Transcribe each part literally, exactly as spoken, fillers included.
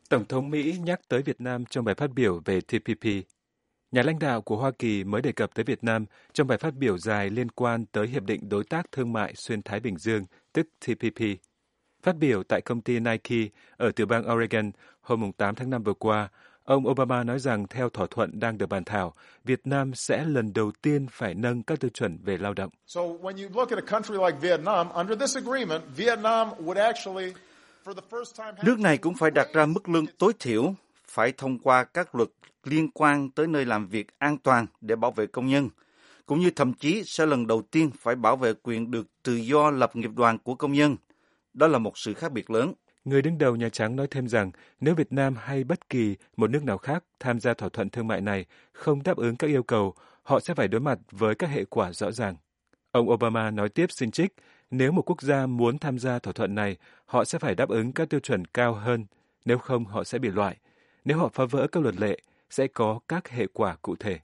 Tổng thống Mỹ nhắc tới Việt Nam trong bài phát biểu về T P P. Nhà lãnh đạo của Hoa Kỳ mới đề cập tới Việt Nam trong bài phát biểu dài liên quan tới Hiệp định Đối tác Thương mại Xuyên Thái Bình Dương, tức T P P. Phát biểu tại công ty Nike ở tiểu bang Oregon hôm tám tháng năm vừa qua, ông Obama nói rằng theo thỏa thuận đang được bàn thảo, Việt Nam sẽ lần đầu tiên phải nâng các tiêu chuẩn về lao động. So when you look at a country like Vietnam, under this agreement, Vietnam would actually, for the first time, nước này cũng phải đặt ra mức lương tối thiểu, phải thông qua các luật liên quan tới nơi làm việc an toàn để bảo vệ công nhân, cũng như thậm chí sẽ lần đầu tiên phải bảo vệ quyền được tự do lập nghiệp đoàn của công nhân. Đó là một sự khác biệt lớn. Người đứng đầu Nhà Trắng nói thêm rằng nếu Việt Nam hay bất kỳ một nước nào khác tham gia thỏa thuận thương mại này không đáp ứng các yêu cầu, họ sẽ phải đối mặt với các hệ quả rõ ràng. Ông Obama nói tiếp xin trích, nếu một quốc gia muốn tham gia thỏa thuận này, họ sẽ phải đáp ứng các tiêu chuẩn cao hơn, nếu không họ sẽ bị loại. Nếu họ phá vỡ các luật lệ, sẽ có các hệ quả cụ thể.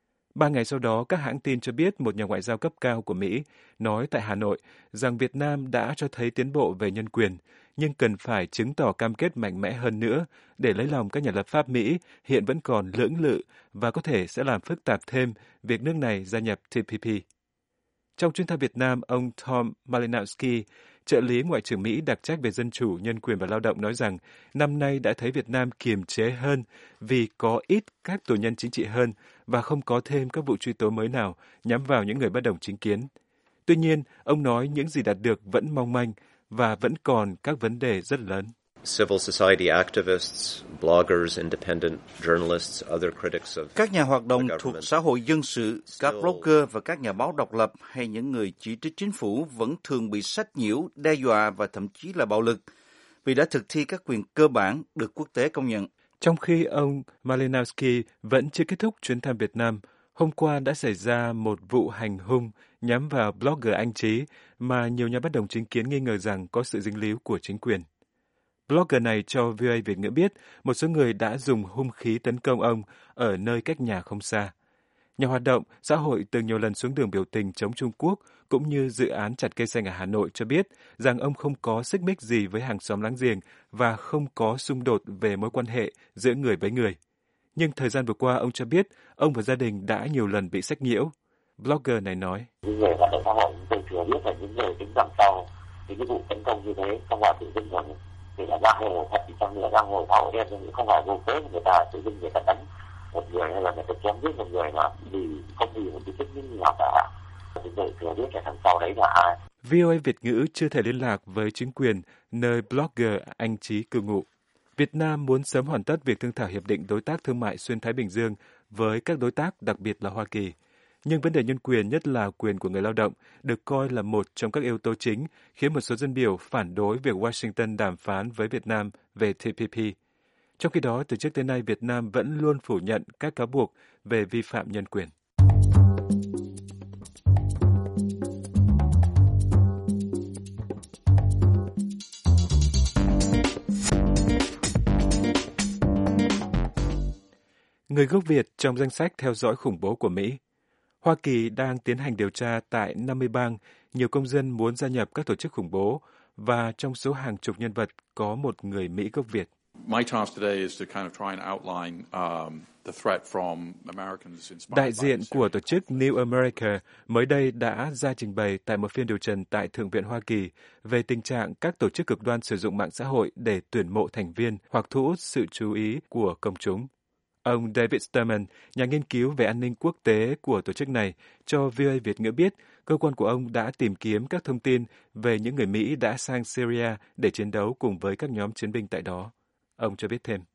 Ba ngày sau đó, các hãng tin cho biết một nhà ngoại giao cấp cao của Mỹ nói tại Hà Nội rằng Việt Nam đã cho thấy tiến bộ về nhân quyền, nhưng cần phải chứng tỏ cam kết mạnh mẽ hơn nữa để lấy lòng các nhà lập pháp Mỹ hiện vẫn còn lưỡng lự và có thể sẽ làm phức tạp thêm việc nước này gia nhập T P P. Trong chuyến thăm Việt Nam, ông Tom Malinowski, trợ lý Ngoại trưởng Mỹ đặc trách về dân chủ, nhân quyền và lao động nói rằng năm nay đã thấy Việt Nam kiềm chế hơn vì có ít các tù nhân chính trị hơn và không có thêm các vụ truy tố mới nào nhắm vào những người bất đồng chính kiến. Tuy nhiên, ông nói những gì đạt được vẫn mong manh và vẫn còn các vấn đề rất lớn. Civil society activists, bloggers, independent journalists, other critics of Các nhà hoạt động thuộc xã hội dân sự, các blogger và các nhà báo độc lập hay những người chỉ trích chính phủ vẫn thường bị sách nhiễu, đe dọa và thậm chí là bạo lực vì đã thực thi các quyền cơ bản được quốc tế công nhận. Trong khi ông Malinowski vẫn chưa kết thúc chuyến thăm Việt Nam, hôm qua đã xảy ra một vụ hành hung nhắm vào blogger Anh Trí mà nhiều nhà bất đồng chính kiến nghi ngờ rằng có sự dính líu của chính quyền. Blogger này cho vê o a Việt ngữ biết một số người đã dùng hung khí tấn công ông ở nơi cách nhà không xa. Nhà hoạt động xã hội từng nhiều lần xuống đường biểu tình chống Trung Quốc cũng như dự án chặt cây xanh ở Hà Nội cho biết rằng ông không có xích mích gì với hàng xóm láng giềng và không có xung đột về mối quan hệ giữa người với người. Nhưng thời gian vừa qua ông cho biết ông và gia đình đã nhiều lần bị sách nhiễu. Blogger này nói: Những người hoạt động xã hội tôi thừa biết là những người đứng đằng sau những cái vụ tấn công như thế không phải tự dưng rồi, thì là giang hồ thật thì trong nữa giang hồ xã hội đen, nhưng không phải vô cớ người ta tự dưng người ta đánh một người hay là người ta chém giết một người mà vì không vì một cái chức năng nào cả. Chúng tôi thừa biết là thằng sau đấy là ai. vê o a Việt ngữ chưa thể liên lạc với chính quyền nơi blogger Anh Trí cư ngụ. Việt Nam muốn sớm hoàn tất việc thương thảo Hiệp định Đối tác Thương mại Xuyên Thái Bình Dương với các đối tác, đặc biệt là Hoa Kỳ. Nhưng vấn đề nhân quyền, nhất là quyền của người lao động, được coi là một trong các yếu tố chính khiến một số dân biểu phản đối việc Washington đàm phán với Việt Nam về T P P. Trong khi đó, từ trước tới nay, Việt Nam vẫn luôn phủ nhận các cáo buộc về vi phạm nhân quyền. Người gốc Việt trong danh sách theo dõi khủng bố của Mỹ. Hoa Kỳ đang tiến hành điều tra tại năm mươi bang, nhiều công dân muốn gia nhập các tổ chức khủng bố, và trong số hàng chục nhân vật có một người Mỹ gốc Việt. Đại diện của tổ chức New America mới đây đã ra trình bày tại một phiên điều trần tại Thượng viện Hoa Kỳ về tình trạng các tổ chức cực đoan sử dụng mạng xã hội để tuyển mộ thành viên hoặc thu hút sự chú ý của công chúng. Ông David Sterman, nhà nghiên cứu về an ninh quốc tế của tổ chức này, cho vê o a Việt ngữ biết cơ quan của ông đã tìm kiếm các thông tin về những người Mỹ đã sang Syria để chiến đấu cùng với các nhóm chiến binh tại đó. Ông cho biết thêm.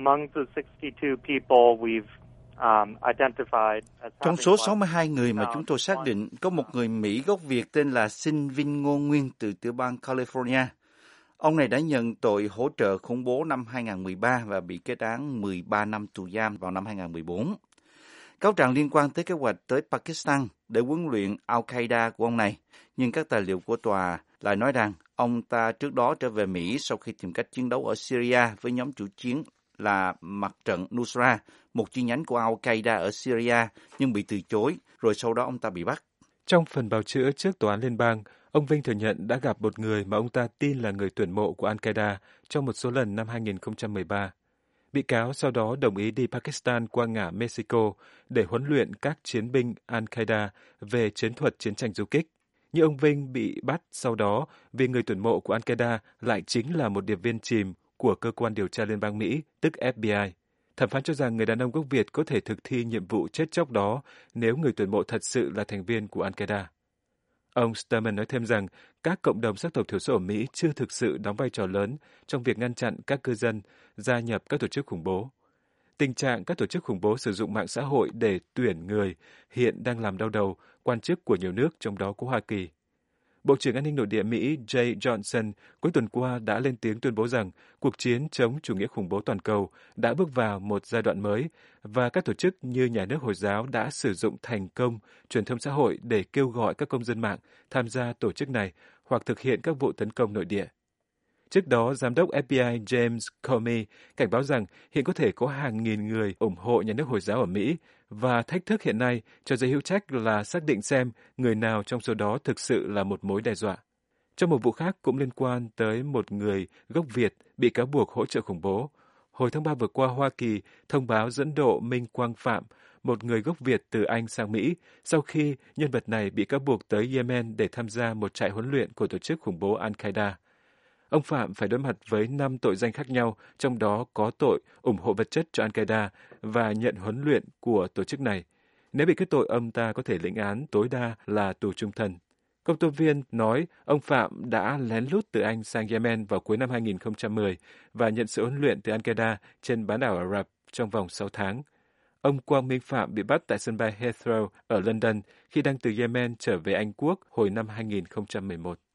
Trong số sáu mươi hai người mà chúng tôi xác định, có một người Mỹ gốc Việt tên là Sinh Vinh Ngô Nguyên từ tiểu bang California. Ông này đã nhận tội hỗ trợ khủng bố năm hai không một ba và bị kết án mười ba năm tù giam vào năm hai không một bốn. Cáo trạng liên quan tới kế hoạch tới Pakistan để huấn luyện Al-Qaeda của ông này, nhưng các tài liệu của tòa lại nói rằng ông ta trước đó trở về Mỹ sau khi tìm cách chiến đấu ở Syria với nhóm chủ chiến là Mặt trận Nusra, một chi nhánh của Al-Qaeda ở Syria, nhưng bị từ chối, rồi sau đó ông ta bị bắt. Trong phần bào chữa trước Tòa án Liên bang, Ông Vinh thừa nhận đã gặp một người mà ông ta tin là người tuyển mộ của Al-Qaeda trong một số lần năm hai nghìn không trăm mười ba. Bị cáo sau đó đồng ý đi Pakistan qua ngã Mexico để huấn luyện các chiến binh Al-Qaeda về chiến thuật chiến tranh du kích. Nhưng ông Vinh bị bắt sau đó vì người tuyển mộ của Al-Qaeda lại chính là một điệp viên chìm của cơ quan điều tra liên bang Mỹ, tức F B I. Thẩm phán cho rằng người đàn ông gốc Việt có thể thực thi nhiệm vụ chết chóc đó nếu người tuyển mộ thật sự là thành viên của Al-Qaeda. Ông Sturman nói thêm rằng các cộng đồng sắc tộc thiểu số ở Mỹ chưa thực sự đóng vai trò lớn trong việc ngăn chặn các cư dân gia nhập các tổ chức khủng bố. Tình trạng các tổ chức khủng bố sử dụng mạng xã hội để tuyển người hiện đang làm đau đầu quan chức của nhiều nước, trong đó có Hoa Kỳ. Bộ trưởng An ninh Nội địa Mỹ Jay Johnson cuối tuần qua đã lên tiếng tuyên bố rằng cuộc chiến chống chủ nghĩa khủng bố toàn cầu đã bước vào một giai đoạn mới và các tổ chức như Nhà nước Hồi giáo đã sử dụng thành công truyền thông xã hội để kêu gọi các công dân mạng tham gia tổ chức này hoặc thực hiện các vụ tấn công nội địa. Trước đó, Giám đốc F B I James Comey cảnh báo rằng hiện có thể có hàng nghìn người ủng hộ Nhà nước Hồi giáo ở Mỹ và thách thức hiện nay cho giới hữu trách là xác định xem người nào trong số đó thực sự là một mối đe dọa. Trong một vụ khác cũng liên quan tới một người gốc Việt bị cáo buộc hỗ trợ khủng bố, hồi tháng ba vừa qua Hoa Kỳ thông báo dẫn độ Minh Quang Phạm, một người gốc Việt từ Anh sang Mỹ, sau khi nhân vật này bị cáo buộc tới Yemen để tham gia một trại huấn luyện của tổ chức khủng bố Al-Qaeda. Ông Phạm phải đối mặt với năm tội danh khác nhau, trong đó có tội ủng hộ vật chất cho Al-Qaeda và nhận huấn luyện của tổ chức này. Nếu bị kết tội, ông ta có thể lĩnh án tối đa là tù chung thân. Công tố viên nói ông Phạm đã lén lút từ Anh sang Yemen vào cuối năm hai nghìn không trăm mười và nhận sự huấn luyện từ Al-Qaeda trên bán đảo Ả Rập trong vòng sáu tháng. Ông Quang Minh Phạm bị bắt tại sân bay Heathrow ở London khi đang từ Yemen trở về Anh Quốc hồi năm hai nghìn không trăm mười một.